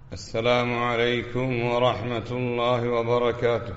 السلام عليكم ورحمة الله وبركاته.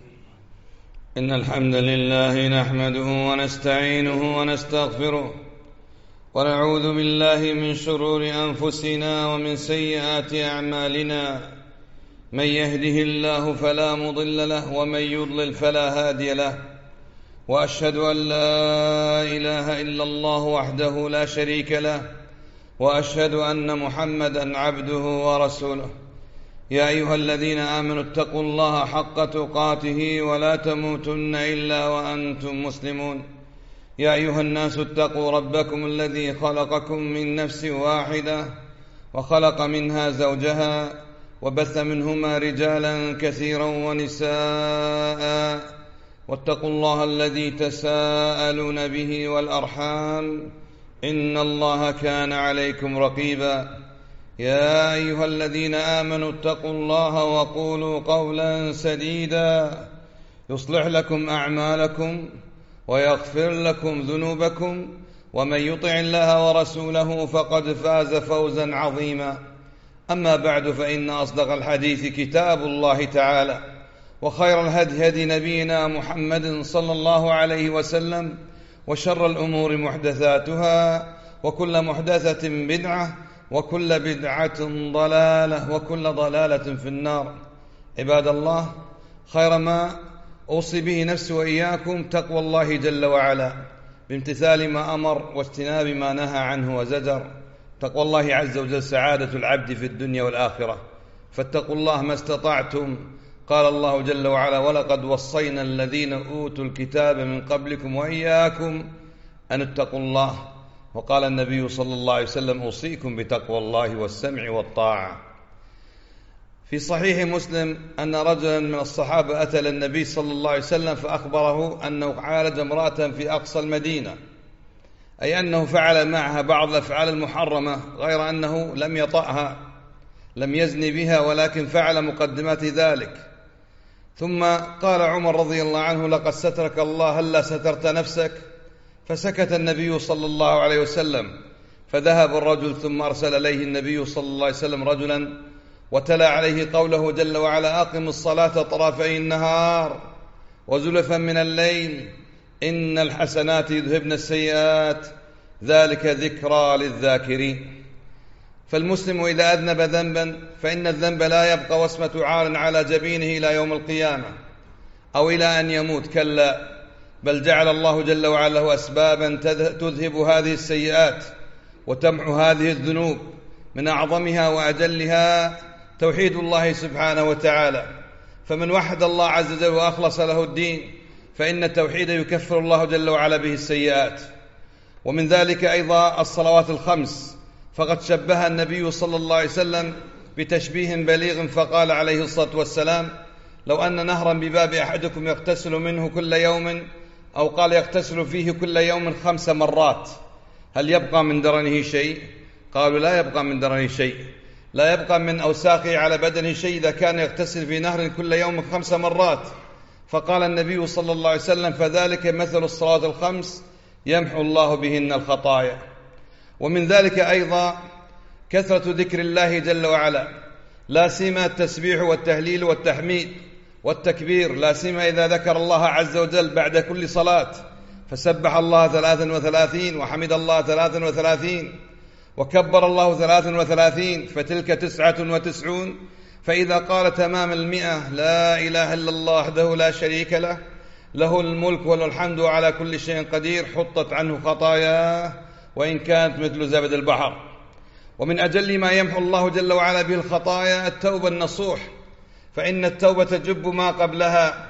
إن الحمد لله نحمده ونستعينه ونستغفره ونعوذ بالله من شرور أنفسنا ومن سيئات أعمالنا. من يهده الله فلا مضل له ومن يضلل فلا هادي له، وأشهد أن لا إله إلا الله وحده لا شريك له، وأشهد أن محمدا عبده ورسوله. يا أيها الذين آمنوا اتقوا الله حق تقاته ولا تموتن إلا وأنتم مسلمون. يا أيها الناس اتقوا ربكم الذي خلقكم من نفس واحدة وخلق منها زوجها وبث منهما رجالا كثيرا ونساء، واتقوا الله الذي تساءلون به والأرحام إن الله كان عليكم رقيبا. يا أيها الذين آمنوا اتقوا الله وقولوا قولا سديدا يصلح لكم أعمالكم ويغفر لكم ذنوبكم، ومن يطع الله ورسوله فقد فاز فوزا عظيما. أما بعد، فإن أصدق الحديث كتاب الله تعالى، وخير الهدي هدي نبينا محمد صلى الله عليه وسلم، وشر الأمور محدثاتها، وكل محدثة بدعة، وكل بدعة ضلالة، وكل ضلالة في النار. عباد الله، خير ما أوصي به نفسي وإياكم تقوى الله جل وعلا بامتثال ما أمر واجتناب ما نهى عنه وزجر. تقوى الله عز وجل سعادة العبد في الدنيا والآخرة، فاتقوا الله ما استطعتم. قال الله جل وعلا: ولقد وصينا الذين أوتوا الكتاب من قبلكم وإياكم أن اتقوا الله. وقال النبي صلى الله عليه وسلم: أوصيكم بتقوى الله والسمع والطاعة. في صحيح مسلم أن رجلا من الصحابة أتى للنبي صلى الله عليه وسلم فأخبره أنه عالج امرأة في أقصى المدينة، أي أنه فعل معها بعض الأفعال المحرمة، غير أنه لم يطأها، لم يزني بها، ولكن فعل مقدمات ذلك. ثم قال عمر رضي الله عنه: لقد سترك الله، هلا سترت نفسك؟ فسكت النبي صلى الله عليه وسلم. فذهب الرجل، ثم أرسل إليه النبي صلى الله عليه وسلم رجلا وتلا عليه قوله جل وعلا: أقم الصلاة طرفي النهار وزلفا من الليل إن الحسنات يذهبن السيئات ذلك ذكرى للذاكرين. فالمسلم إذا أذنب ذنبا فإن الذنب لا يبقى وسمة عار على جبينه إلى يوم القيامة أو إلى أن يموت، كلا، بل جعل الله جل وعلا له أسبابا تذهب هذه السيئات وتمحو هذه الذنوب. من أعظمها وأجلها توحيد الله سبحانه وتعالى. فمن وحد الله عز وجل وأخلص له الدين فإن التوحيد يكفر الله جل وعلا به السيئات. ومن ذلك أيضا الصلوات الخمس، فقد شبه النبي صلى الله عليه وسلم بتشبيه بليغ فقال عليه الصلاة والسلام: لو أن نهرا بباب أحدكم يغتسل منه كل يوم، أو قال يغتسل فيه كل يوم 5 مرات، هل يبقى من درنه شيء؟ قالوا: لا يبقى من درنه شيء، لا يبقى من أوساخه على بدنه شيء إذا كان يغتسل في نهر كل يوم 5 مرات. فقال النبي صلى الله عليه وسلم: فذلك مثل الصلوات الخمس يمحو الله بهن الخطايا. ومن ذلك أيضا كثرة ذكر الله جل وعلا، لا سيما التسبيح والتهليل والتحميد والتكبير، لا سيما إذا ذكر الله عز وجل بعد كل صلاة، فسبح الله 33 وحمد الله 33 وكبر الله 33، فتلك 99. فإذا قال تمام 100: لا إله إلا الله وحده لا شريك له، له الملك وله الحمد على كل شيء قدير، حطت عنه خطاياه وإن كانت مثل زبد البحر. ومن أجل ما يمحو الله جل وعلا به الخطايا التوبة النصوح، فإن التوبة تجب ما قبلها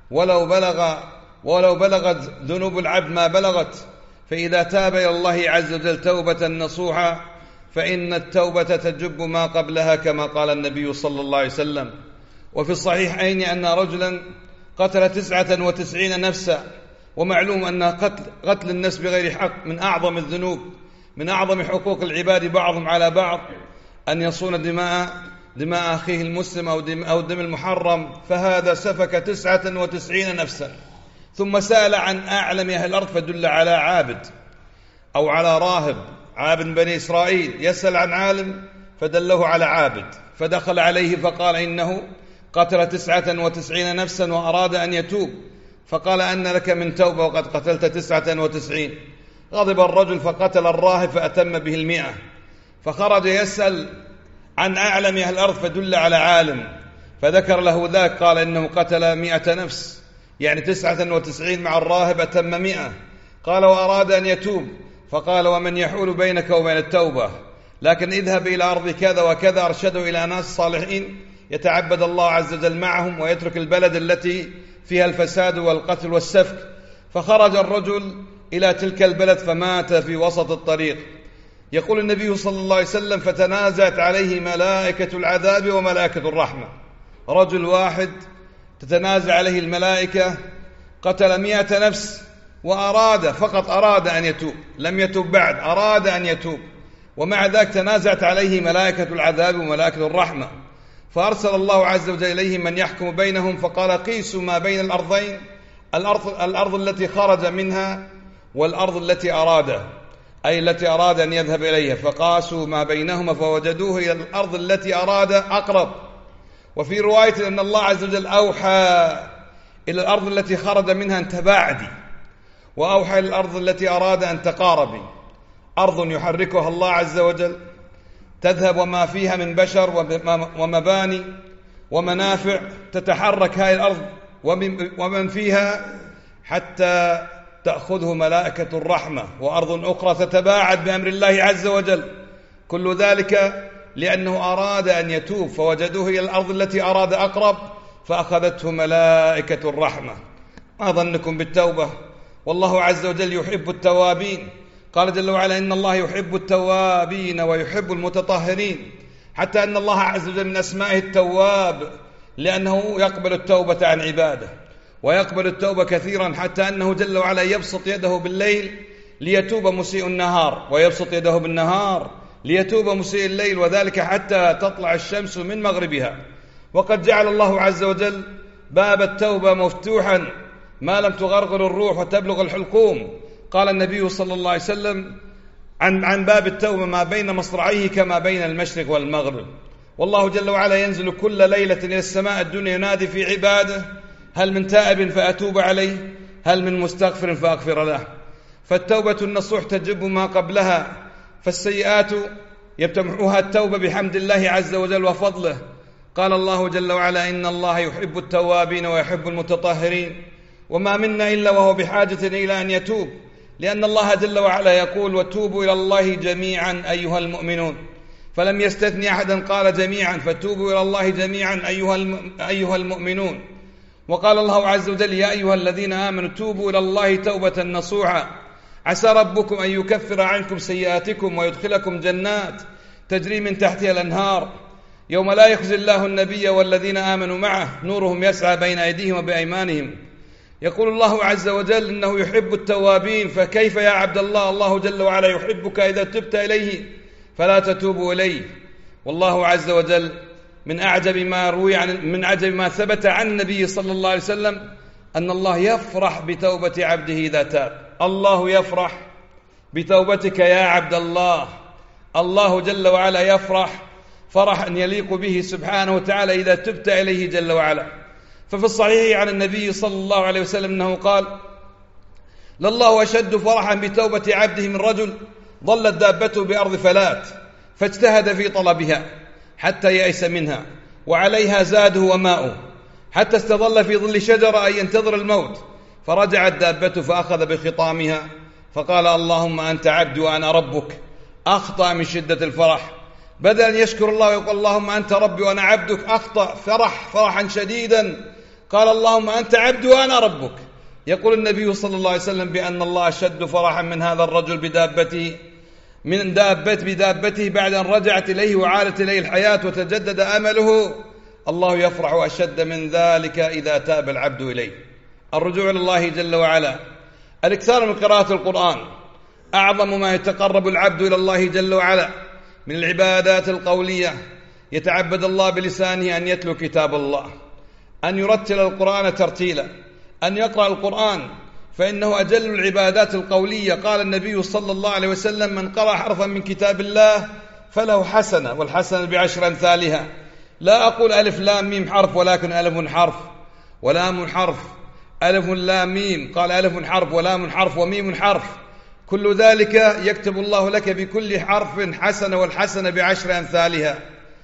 ولو بلغت ذنوب العبد ما بلغت. فإذا تاب إلى الله عز وجل توبة نصوحة فإن التوبة تجب ما قبلها، كما قال النبي صلى الله عليه وسلم. وفي الصحيحين أن رجلا قتل 99 نفسا، ومعلوم أن قتل النفس بغير حق من أعظم الذنوب، من أعظم حقوق العباد بعضهم على بعض، أن يصون دماء أخيه المسلم أو دم المحرم. فهذا سفك 99 نفسا، ثم سأل عن أعلم أهل الأرض فدل على عابد أو على راهب، عابد بني إسرائيل، يسأل عن عالم فدله على عابد، فدخل عليه فقال إنه قتل 99 نفسا وأراد أن يتوب، فقال أن لك من توبة وقد قتلت 99. غضب الرجل فقتل الراهب فأتم به 100. فخرج يسأل عن أعلم أهل الأرض فدل على عالم فذكر له ذاك، قال إنه قتل 100 نفس، يعني 99 مع الراهب أتم 100. قال وأراد أن يتوب، فقال ومن يحول بينك وبين التوبة؟ لكن اذهب إلى أرض كذا وكذا، أرشده إلى ناس صالحين يتعبد الله عز وجل معهم ويترك البلد التي فيها الفساد والقتل والسفك. فخرج الرجل إلى تلك البلد فمات في وسط الطريق. يقول النبي صلى الله عليه وسلم فتنازعت عليه ملائكة العذاب وملائكة الرحمة. رجل واحد تتنازع عليه الملائكة، قتل 100 نفس فقط أراد أن يتوب، لم يتوب بعد، أراد أن يتوب، ومع ذلك تنازعت عليه ملائكة العذاب وملائكة الرحمة. فأرسل الله عز وجل إليهم من يحكم بينهم، فقال قيسوا ما بين الأرضين، الأرض التي خرج منها والأرض التي أراد، أي التي أراد أن يذهب إليها، فقاسوا ما بينهما فوجدوه إلى الأرض التي أراد أقرب. وفي رواية أن الله عز وجل أوحى إلى الأرض التي خرج منها أن تباعدي، وأوحى إلى الأرض التي أراد أن تقاربي. أرض يحركها الله عز وجل تذهب وما فيها من بشر ومباني ومنافع، تتحرك هذه الأرض ومن فيها حتى تأخذه ملائكة الرحمة، وأرض أخرى تتباعد بأمر الله عز وجل. كل ذلك لأنه أراد أن يتوب، فوجدوه إلى الأرض التي أراد أقرب فأخذته ملائكة الرحمة. ما ظنكم بالتوبة؟ والله عز وجل يحب التوابين، قال جل وعلا إن الله يحب التوابين ويحب المتطهرين، حتى أن الله عز وجل من أسمائه التواب لأنه يقبل التوبة عن عباده، ويقبل التوبة كثيرا، حتى أنه جل وعلا يبسط يده بالليل ليتوب مسيء النهار، ويبسط يده بالنهار ليتوب مسيء الليل، وذلك حتى تطلع الشمس من مغربها. وقد جعل الله عز وجل باب التوبة مفتوحا ما لم تغرغر الروح وتبلغ الحلقوم. قال النبي صلى الله عليه وسلم عن باب التوبة ما بين مصرعيه كما بين المشرق والمغرب. والله جل وعلا ينزل كل ليلة إلى السماء الدنيا ينادي في عباده هل من تائب فأتوب عليه، هل من مستغفر فأغفر له. فالتوبة النصوح تجب ما قبلها، فالسيئات يتمحوها التوبة بحمد الله عز وجل وفضله. قال الله جل وعلا إن الله يحب التوابين ويحب المتطهرين، وما منا إلا وهو بحاجة إلى أن يتوب، لأن الله جل وعلا يقول وتوبوا إلى الله جميعا أيها المؤمنون، فلم يستثني أحدا، قال جميعا، فتوبوا إلى الله جميعا أيها المؤمنون. وقال الله عز وجل يا أيها الذين آمنوا توبوا إلى الله توبة نصوحا عسى ربكم أن يكفر عنكم سيئاتكم ويدخلكم جنات تجري من تحتها الأنهار يوم لا يخزي الله النبي والذين آمنوا معه نورهم يسعى بين أيديهم وبأيمانهم. يقول الله عز وجل إنه يحب التوابين، فكيف يا عبد الله؟ الله جل وعلا يحبك إذا تبت إليه فلا تتوب إليه. والله عز وجل من أعجب ما ثبت عن النبي صلى الله عليه وسلم أن الله يفرح بتوبة عبده إذا تاب. الله يفرح بتوبتك يا عبد الله، الله جل وعلا يفرح فرحا يليق به سبحانه وتعالى إذا تبت إليه جل وعلا. ففي الصحيح عن النبي صلى الله عليه وسلم أنه قال لله أشد فرحا بتوبة عبده من رجل ظلت دابته بأرض فلات فاجتهد في طلبها حتى يأس منها وعليها زاده وماؤه حتى استظل في ظل شجرة أن ينتظر الموت، فرجعت دابته فأخذ بخطامها فقال اللهم أنت عبدي وأنا ربك. أخطأ من شدة الفرح، بدل أن يشكر الله ويقول اللهم أنت ربي وأنا عبدك، أخطأ فرحا شديدا، قال اللهم أنت عبدي وأنا ربك. يقول النبي صلى الله عليه وسلم بأن الله أشد فرحا من هذا الرجل بدابته بعد أن رجعت إليه وعادت إليه الحياة وتجدد أمله. الله يفرح أشد من ذلك إذا تاب العبد إليه. الرجوع إلى الله جل وعلا، الإكثار من قراءة القرآن أعظم ما يتقرب العبد إلى الله جل وعلا من العبادات القولية. يتعبد الله بلسانه أن يتلو كتاب الله، أن يرتل القرآن ترتيلا، أن يقرأ القرآن، فإنه أجل العبادات القولية. قال النبي صلى الله عليه وسلم من قرأ حرفا من كتاب الله فله حسنة، والحسنة بعشر أمثالها، لا أقول ألف لام ميم حرف، ولكن ألف حرف ولام حرف، ألف لام ميم، قال ألف حرف ولام حرف وميم حرف، كل ذلك يكتب الله لك بكل حرف حسنة، والحسنة بعشر أمثالها.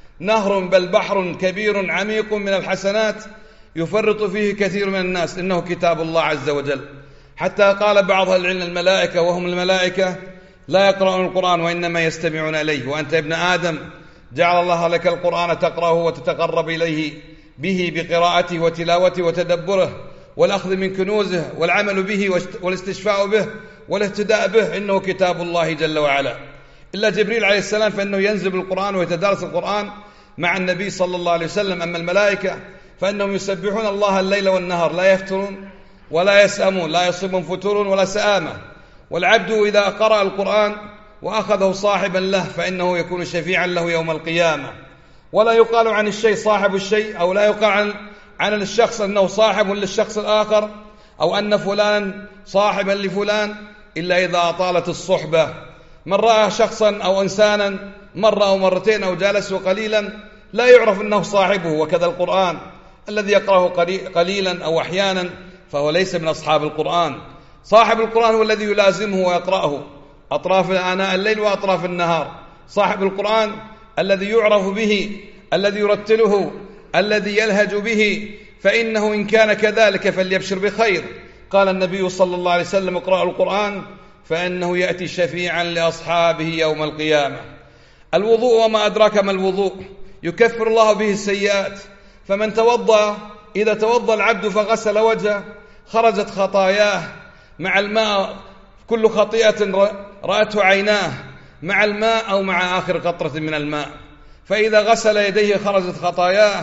نهر بل بحر كبير عميق من الحسنات يفرط فيه كثير من الناس، إنه كتاب الله عز وجل. حتى قال بعض العلم الملائكة، وهم الملائكة لا يقرؤون القرآن وإنما يستمعون إليه. وأنت ابن آدم جعل الله لك القرآن تقرأه وتتقرب إليه به بقراءته وتلاوته وتدبره والأخذ من كنوزه والعمل به والاستشفاء به والاهتداء به، إنه كتاب الله جل وعلا. إلا جبريل عليه السلام فإنه ينزل بالقرآن ويتدارس القرآن مع النبي صلى الله عليه وسلم. أما الملائكة فإنهم يسبحون الله الليل والنهار لا يفترون ولا يسأمون، لا يصيبهم فتور ولا سآمة. والعبد إذا قرأ القرآن وأخذه صاحبا له فإنه يكون شفيعا له يوم القيامة. ولا يقال عن الشيء صاحب الشيء، أو لا يقال عن الشخص أنه صاحب للشخص الآخر، أو أن فلان صاحبا لفلان، إلا إذا أطالت الصحبة. من رأى شخصا أو إنسانا مرة أو مرتين أو جالسه قليلا لا يعرف أنه صاحبه. وكذا القرآن الذي يقرأه قليلا أو أحيانا فهو ليس من أصحاب القرآن. صاحب القرآن هو الذي يلازمه ويقرأه أطراف آناء الليل وأطراف النهار. صاحب القرآن الذي يعرف به، الذي يرتله، الذي يلهج به، فإنه إن كان كذلك فليبشر بخير. قال النبي صلى الله عليه وسلم: اقرأوا القرآن فإنه يأتي شفيعا لأصحابه يوم القيامة. الوضوء وما أدراك ما الوضوء، يكفر الله به السيئات. فمن توضأ، إذا توضأ العبد فغسل وجهه خرجت خطاياه مع الماء، كل خطيئة رأته عيناه مع الماء أو مع آخر قطرة من الماء. فإذا غسل يديه خرجت خطاياه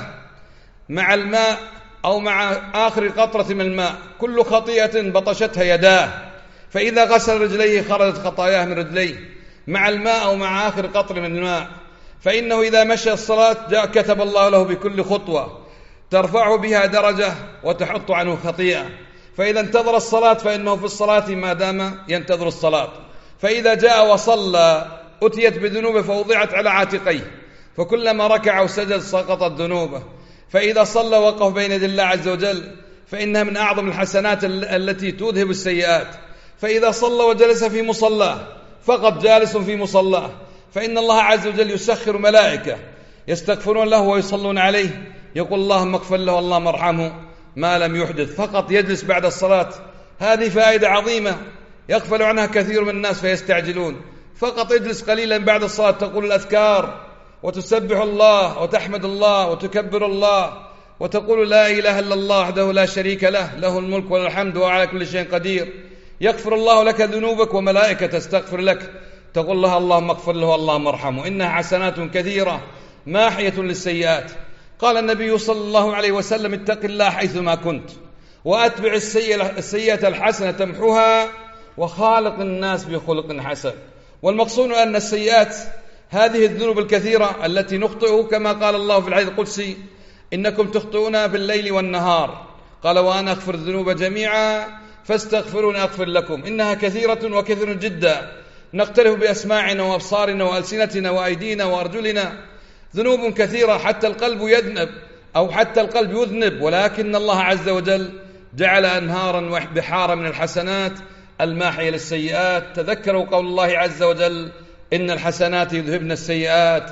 مع الماء أو مع آخر قطرة من الماء، كل خطيئة بطشتها يداه. فإذا غسل رجليه خرجت خطاياه من رجليه مع الماء أو مع آخر قطر من الماء. فإنه إذا مشى الصلاة كتب الله له بكل خطوة ترفعه بها درجة وتحط عنه خطيئة. فإذا انتظر الصلاة فإنه في الصلاة ما دام ينتظر الصلاة. فإذا جاء وصلى أتيت بذنوبه فوضعت على عاتقيه، فكلما ركع وسجد سقطت ذنوبه. فإذا صلى وقف بين يدي الله عز وجل فإنها من أعظم الحسنات التي تذهب السيئات. فإذا صلى وجلس في مصلاه فقط جالس في مصلاه، فإن الله عز وجل يسخر ملائكة يستغفرون له ويصلون عليه، يقول اللهم اغفر له اللهم ارحمه ما لم يحدث. فقط يجلس بعد الصلاة، هذه فائدة عظيمة يغفل عنها كثير من الناس فيستعجلون. فقط اجلس قليلا بعد الصلاة تقول الأذكار وتسبح الله وتحمد الله وتكبر الله وتقول لا إله إلا الله وحده لا شريك له، له الملك وله الحمد وهو على كل شيء قدير. يغفر الله لك ذنوبك وملائكة تستغفر لك، تقول لها اللهم اغفر له اللهم ارحمه. إنها حسنات كثيرة ماحية للسيئات. قال النبي صلى الله عليه وسلم: اتق الله حيثما كنت وأتبع السيئة الحسنة تمحها وخالق الناس بخلق حسن. والمقصود أن السيئات هذه الذنوب الكثيرة التي نخطئه، كما قال الله في الحديث القدسي: إنكم تخطئون بالليل والنهار، قال وأنا أغفر الذنوب جميعا فاستغفروني أغفر لكم. إنها كثيرة وكثير جدا، نقترف بأسماعنا وأبصارنا وألسنتنا وأيدينا وأرجلنا، ذنوب كثيرة حتى القلب يذنب أو حتى القلب يذنب، ولكن الله عز وجل جعل أنهارا وبحارا من الحسنات الماحية للسيئات. تذكروا قول الله عز وجل: إن الحسنات يذهبن السيئات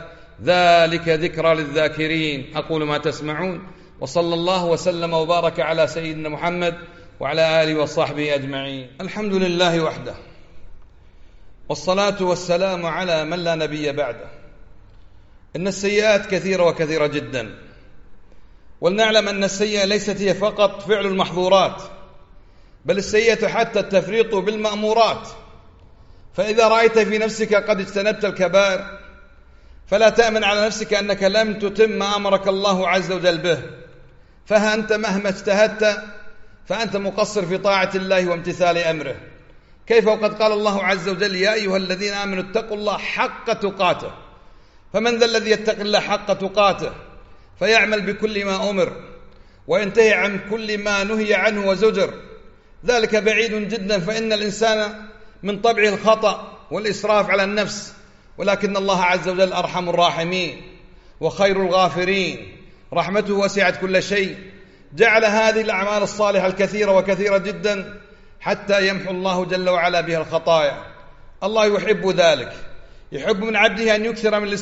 ذلك ذكرى للذاكرين. أقول ما تسمعون، وصلى الله وسلم وبارك على سيدنا محمد وعلى آله وصحبه أجمعين. الحمد لله وحده، والصلاة والسلام على من لا نبي بعده. إن السيئات كثيرة وكثيرة جدا، ولنعلم أن السيئة ليست هي فقط فعل المحظورات، بل السيئة حتى التفريط بالمأمورات. فإذا رأيت في نفسك قد اجتنبت الكبائر فلا تأمن على نفسك أنك لم تتم ما أمرك الله عز وجل به، فأنت مهما اجتهدت فأنت مقصر في طاعة الله وامتثال أمره. كيف وقد قال الله عز وجل: يا أيها الذين آمنوا اتقوا الله حق تقاته. فمن ذا الذي يتق الله حق تقاته فيعمل بكل ما أمر وينتهي عن كل ما نهي عنه وزجر؟ ذلك بعيد جدا، فإن الإنسان من طبعه الخطأ والإسراف على النفس، ولكن الله عز وجل أرحم الراحمين وخير الغافرين. رحمته وسعت كل شيء، جعل هذه الأعمال الصالحة الكثيرة وكثيرة جدا حتى يمحو الله جل وعلا بها الخطايا. الله يحب ذلك، يحب من عبده أن يكثر من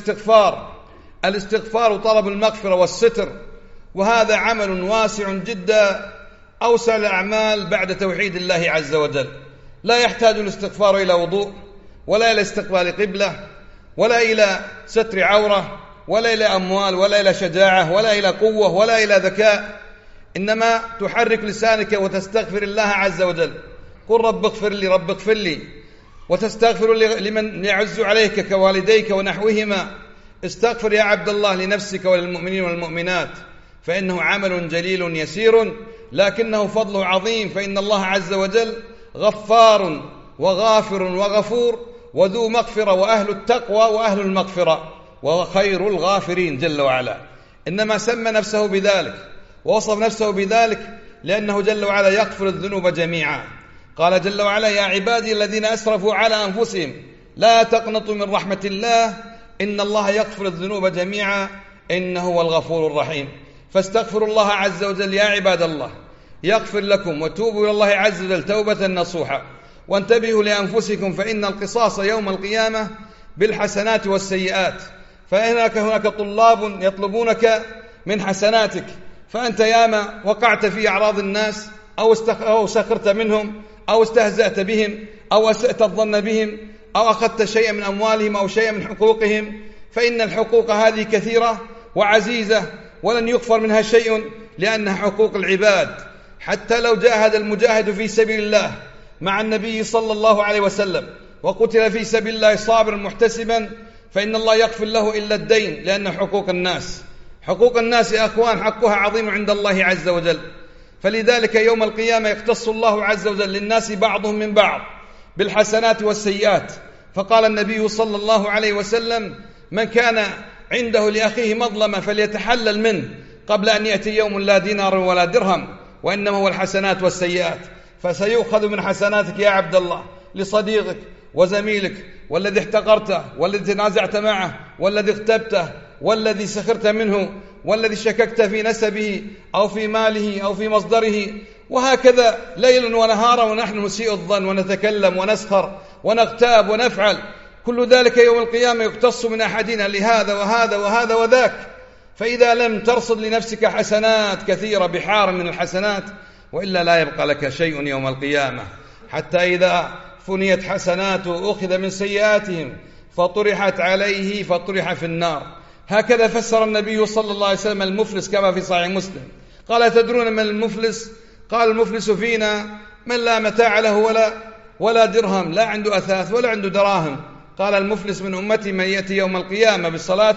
الاستغفار وطلب المغفرة والستر، وهذا عمل واسع جدا، أوسع الأعمال بعد توحيد الله عز وجل. لا يحتاج الاستغفار إلى وضوء، ولا إلى استقبال قبلة، ولا إلى ستر عورة، ولا إلى أموال، ولا إلى شجاعة، ولا إلى قوة، ولا إلى ذكاء، إنما تحرك لسانك وتستغفر الله عز وجل. قل رب اغفر لي، رب اغفر لي، وتستغفر لمن يعز عليك كوالديك ونحوهما. استغفر يا عبد الله لنفسك وللمؤمنين والمؤمنات، فإنه عمل جليل يسير لكنه فضله عظيم، فإن الله عز وجل غفار وغافر وغفور وذو مغفرة، وأهل التقوى وأهل المغفرة، وخير الغافرين جل وعلا. إنما سمى نفسه بذلك ووصف نفسه بذلك لأنه جل وعلا يغفر الذنوب جميعا. قال جل وعلا: يا عبادي الذين أسرفوا على أنفسهم لا تقنطوا من رحمة الله إن الله يغفر الذنوب جميعا إنه هو الغفور الرحيم. فاستغفروا الله عز وجل يا عباد الله يغفر لكم، وتوبوا إلى الله عز وجل توبة نصوحا، وانتبهوا لأنفسكم فإن القصاص يوم القيامة بالحسنات والسيئات. هناك طلاب يطلبونك من حسناتك، فأنت ياما وقعت في أعراض الناس أو سخرت منهم أو استهزأت بهم أو أسأت الظن بهم أو أخذت شيئا من أموالهم أو شيئا من حقوقهم، فإن الحقوق هذه كثيرة وعزيزة ولن يغفر منها شيء، لأنها حقوق العباد. حتى لو جاهد المجاهد في سبيل الله مع النبي صلى الله عليه وسلم وقتل في سبيل الله صابرا محتسبا، فإن الله يغفر له إلا الدين، لأن حقوق الناس يا أخوان حقها عظيم عند الله عز وجل. فلذلك يوم القيامة يختص الله عز وجل للناس بعضهم من بعض بالحسنات والسيئات. فقال النبي صلى الله عليه وسلم: من كان عنده لأخيه مظلمة فليتحلل منه قبل أن يأتي يوم لا دينار ولا درهم، وإنما هو الحسنات والسيئات. فسيؤخذ من حسناتك يا عبد الله لصديقك وزميلك والذي احتقرته والذي تنازعت معه والذي اغتبته والذي سخرت منه والذي شككت في نسبه أو في ماله أو في مصدره، وهكذا ليلا ونهارا ونحن نسيء الظن ونتكلم ونسخر ونغتاب ونفعل. كل ذلك يوم القيامة يقتص من أحدنا لهذا وهذا وهذا وذاك. فإذا لم ترصد لنفسك حسنات كثيرة بحار من الحسنات، وإلا لا يبقى لك شيء يوم القيامة. حتى إذا فنيت حسناته أخذ من سيئاتهم فطرحت عليه فطرح في النار. هكذا فسر النبي صلى الله عليه وسلم المفلس كما في صحيح مسلم. قال: تدرون من المفلس؟ قال: المفلس فينا من لا متاع له ولا درهم، لا عنده أثاث ولا عنده دراهم. قال: المفلس من أمتي من يأتي يوم القيامة بصلاة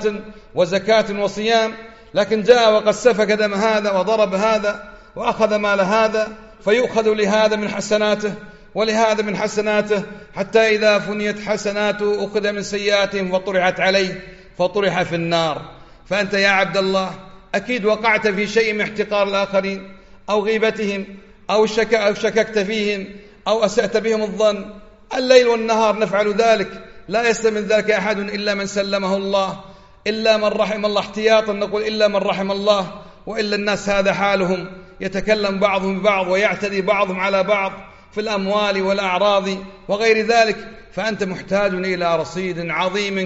وزكاة وصيام، لكن جاء وقد سفك دم هذا وضرب هذا وأخذ مال هذا، فيؤخذ لهذا من حسناته ولهذا من حسناته، حتى إذا فنيت حسناته أخذ من سيئاتهم فطرحت عليه فطرح في النار. فأنت يا عبد الله أكيد وقعت في شيء من احتقار الآخرين أو غيبتهم أو شككت فيهم أو أسأت بهم الظن. الليل والنهار نفعل ذلك، لا يسلم من ذلك أحد إلا من سلمه الله، إلا من رحم الله. احتياطا نقول إلا من رحم الله، وإلا الناس هذا حالهم، يتكلم بعضهم ببعض ويعتدي بعضهم على بعض في الأموال والأعراض وغير ذلك. فأنت محتاج إلى رصيد عظيم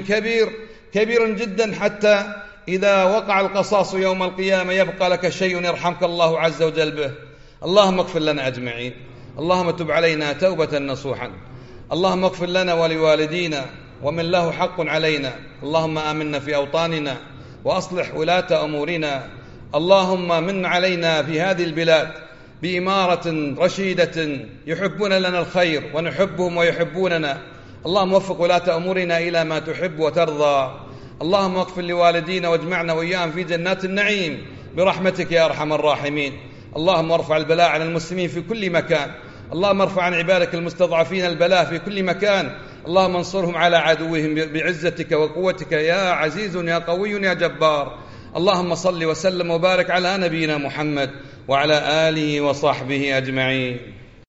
كبير جدا، حتى إذا وقع القصاص يوم القيامة يبقى لك شيء يرحمك الله عز وجل به. اللهم اغفر لنا أجمعين، اللهم تب علينا توبة نصوحا، اللهم اغفر لنا ولوالدينا ومن له حق علينا، اللهم آمنا في أوطاننا وأصلح ولاة أمورنا، اللهم من علينا في هذه البلاد بإمارة رشيدة يحبون لنا الخير ونحبهم ويحبوننا، اللهم وفق ولاة أمورنا إلى ما تحب وترضى، اللهم اغفر لوالدينا واجمعنا وإياهم في جنات النعيم برحمتك يا أرحم الراحمين. اللهم ارفع البلاء عن المسلمين في كل مكان، اللهم ارفع عن عبادك المستضعفين البلاء في كل مكان، اللهم انصرهم على عدوهم بعزتك وقوتك يا عزيز يا قوي يا جبار. اللهم صل وسلم وبارك على نبينا محمد وعلى آله وصحبه أجمعين.